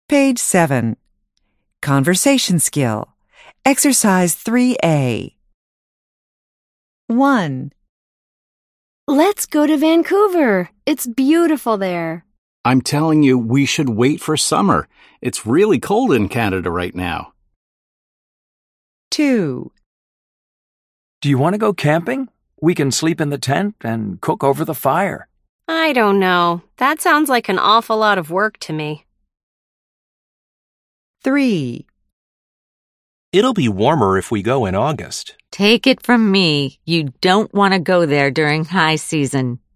Page 7. Conversation skill. Exercise 3A. 1. Let's go to Vancouver. It's beautiful there. I'm telling you, we should wait for summer. It's really cold in Canada right now. 2. Do you want to go camping? We can sleep in the tent and cook over the fire. I don't know. That sounds like an awful lot of work to me. 3. It'll be warmer if we go in August. Take it from me, you don't want to go there during high season.